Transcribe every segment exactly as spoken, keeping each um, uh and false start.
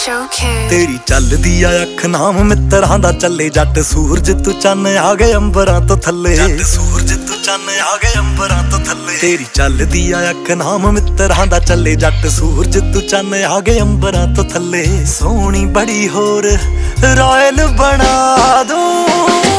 Showcase ਤੇਰੀ ਚੱਲਦੀ ਆ ਅੱਖ ਨਾਮ ਮਿੱਤਰਾਂ ਦਾ ਚੱਲੇ ਜੱਟ ਸੂਰਜ ਤੂੰ ਚੰਨ ਆ ਗਏ ਅੰਬਰਾਂ ਤੋਂ ਥੱਲੇ ਜੱਟ ਸੂਰਜ ਤੂੰ ਚੰਨ ਆ ਗਏ ਅੰਬਰਾਂ ਤੋਂ ਥੱਲੇ ਤੇਰੀ ਚੱਲਦੀ ਆ ਅੱਖ ਨਾਮ ਮਿੱਤਰਾਂ ਦਾ ਚੱਲੇ ਜੱਟ ਸੂਰਜ ਤੂੰ ਚੰਨ ਆ ਗਏ ਅੰਬਰਾਂ ਤੋਂ ਥੱਲੇ ਸੋਹਣੀ ਬੜੀ ਹੋਰ ਰਾਇਲ ਬਣਾ ਦੂੰ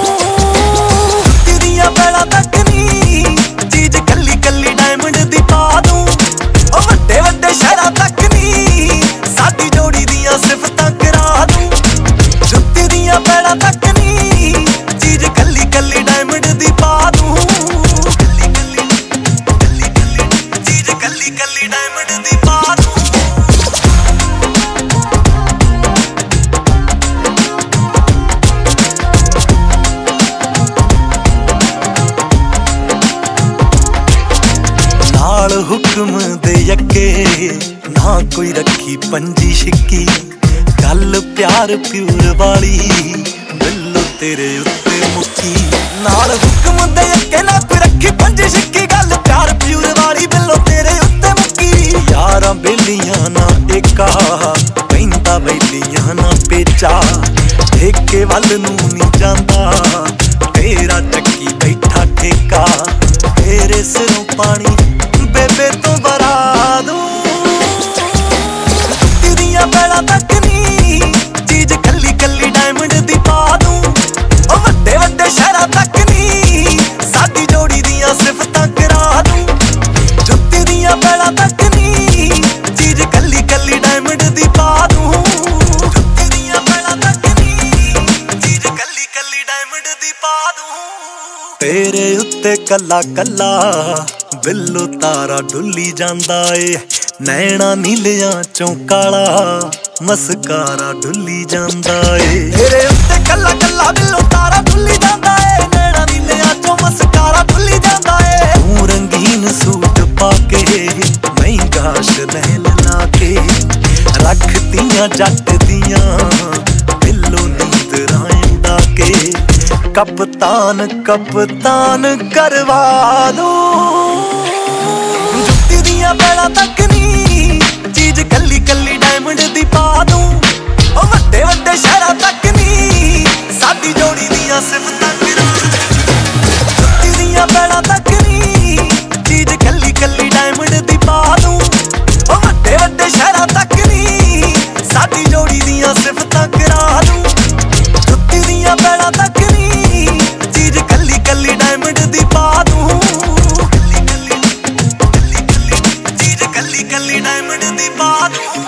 ਤੇਰੀਆਂ ਪੈਲਾਂ ਤੱਕ ਨੀ ਚੀਜ਼ ਕੱਲੀ ਕੱਲੀ ਡਾਇਮੰਡ ਦੀ ਪਾ ਦੂੰ ਉਹ ਵੱਡੇ ਵੱਡੇ ਸ਼ਹਿਰਾਂ ਤੱਕ ਨੀ ਸਾਡੀ ਜੋੜੀ ਦੀਆਂ ਸਿਫਤਾਂ ਕਰਾ ਦੂੰ ਜੁੱਤੀ ਦੀਆਂ ਪੈਲਾਂ ਤੱਕ ਨੀ ਚੀਜ਼ ਕੱਲੀ ਕੱਲੀ ਡਾਇਮੰਡ ਦੀ ਪਾ ਦੂੰ ਕੱਲੀ ਕੱਲੀ ਕੱਲੀ ਕੱਲੀ ਚੀਜ਼ ਕੱਲੀ ਕੱਲੀ ਡਾਇਮੰਡ ਦੀ ਪਾ ਦੂੰ ਨਾਲ ਹੁਕਮ ਦੇ ਅੱਗੇ ਨਾ ਕੋਈ ਰੱਖੀ ਪੰਜੀ ਛਿੱਕੀ ਗੱਲ ਪਿਆਰ ਪਿਉਰ ਵਾਲੀ ਬਿੱਲੋ ਤੇਰੇ ਉੱਤੇ ਮੁੱਕੀ ਨਾਲ ਹੁਕਮ ਦੇ ਅੱਗੇ ਨਾ ਕੋਈ ਰੱਖੀ ਪੰਜੀ ਛਿੱਕੀ ਗੱਲ ਪਿਆਰ ਪਿਉਰ ਵਾਲੀ ਬਿੱਲੋ ਤੇਰੇ ਉੱਤੇ ਮੁੱਕੀ ਯਾਰਾਂ ਬੇਲੀਆਂ ਨਾ ਏਕਾ ਪੈਂਦਾ ਬੈਲੀਆਂ ਨਾ ਪੇਚਾ ਠੇਕੇ ਵੱਲ ਨੂੰ ਨਹੀਂ ਜਾਂਦਾ ਤੇਰਾ ਚੱਕੀ ਬੈਠਾ ਠੇਕਾ ਤੇਰੇ ਸਿਰੋਂ ਪਾਣੀ ਬੇਬੇ ਤੋਂ ਵਰਾ ਦੂੰ ਤੇਰੀਆਂ ਪੈਲਾਂ ਤੱਕ ਨੀ ਚੀਜ਼ ਕੱਲੀ ਕੱਲੀ ਡਾਇਮੰਡ ਦੀ ਪਾ ਦੂੰ ਉਹ ਵੱਡੇ ਵੱਡੇ ਸ਼ਹਿਰਾਂ ਤੱਕ ਨੀ ਸਾਡੀ ਜੋੜੀ ਦੀਆਂ ਸਿਫਤਾਂ ਕਰਾ ਦੂੰ ਜੁੱਤੀ ਦੀਆਂ ਪੈਲਾਂ ਤੱਕ ਨੀ ਚੀਜ਼ ਕੱਲੀ ਕੱਲੀ ਡਾਇਮੰਡ ਦੀ ਪਾ ਦੂੰ ਜੁੱਤੀ ਦੀਆਂ ਪੈਲਾਂ ਤੱਕ ਨੀ ਚੀਜ਼ ਕੱਲੀ ਕੱਲੀ ਡਾਇਮੰਡ ਦੀ ਪਾ ਦੂੰ ਤੇਰੇ ਉੱਤੇ ਕੱਲਾ ਕੱਲਾ ਬਿੱਲੋ ਤਾਰਾ ਡੁੱਲੀ ਜਾਂਦਾ ਏ ਨੈਣਾ ਨੀਲਿਆਂ ਚੋਂ ਕਾਲਾ ਮਸਕਾਰਾ ਡੁੱਲੀ ਜਾਂਦਾ ਏ ਤੇਰੇ ਉੱਤੇ ਕੱਲਾ ਕੱਲਾ ਬਿੱਲੋ ਤਾਰਾ ਡੁੱਲੀ ਜਾਂਦਾ ਏ ਨੈਣਾ ਨੀਲਿਆਂ ਚੋਂ ਮਸਕਾਰਾ ਡੁੱਲੀ ਜਾਂਦਾ ਏ ਤੂੰ ਰੰਗੀਨ ਸੂਟ ਪਾ ਕੇ ਮਹਿੰਗਾ ਸ਼ਨੈਲ ਲਾ ਕੇ ਰੱਖਦੀਆਂ ਜੱਟ ਦੀਆਂ ਬਿੱਲੋ ਨੀਂਦਰਾਂ ਉਡਾ ਕੇ ਕਪਤਾਨ ਕਪਤਾਨ ਕਰਵਾ ਦੂੰ ਜੁੱਤੀ ਦੀਆਂ ਪੈਲਾਂ ਤੱਕ ਨੀ ਚੀਜ਼ ਕੱਲੀ ਕੱਲੀ ਡਾਇਮੰਡ ਦੀ ਪਾ ਦੂੰ ਉਹ ਵੱਡੇ ਵੱਡੇ ਸ਼ਹਿਰਾਂ ਤੱਕ ਨੀ ਸਾਡੀ ਜੋੜੀ ਦੀਆਂ ਸਿਫਤਾਂ ਕਰਾ ਜੁੱਤੀ ਦੀਆਂ ਪੈਲਾਂ ਤੱਕ ਨੀ ਚੀਜ਼ ਕੱਲੀ ਕੱਲੀ ਡਾਇਮੰਡ ਦੀ ਪਾ ਦੂੰ ਉਹ ਵੱਡੇ ਵੱਡੇ ਸ਼ਹਿਰਾਂ ਤੱਕ ਨੀ ਸਾਡੀ ਜੋੜੀ ਦੀਆਂ ਸਿਫਤਾਂ ਕਰਾ ਦੂੰ ਜੁੱਤੀ ਦੀਆਂ ਪੈਲਾਂ ਤੱਕ ਨੀ ਚੀਜ਼ ਕੱਲੀ ਕੱਲੀ ਡਾਇਮੰਡ ਦੀ ਪਾ ਦੂੰ ਕੱਲੀ ਕੱਲੀ ਕੱਲੀ ਕੱਲੀ ਚੀਜ਼ ਕੱਲੀ ਕੱਲੀ ਡਾਇਮੰਡ ਦੀ ਪਾ ਦੂੰ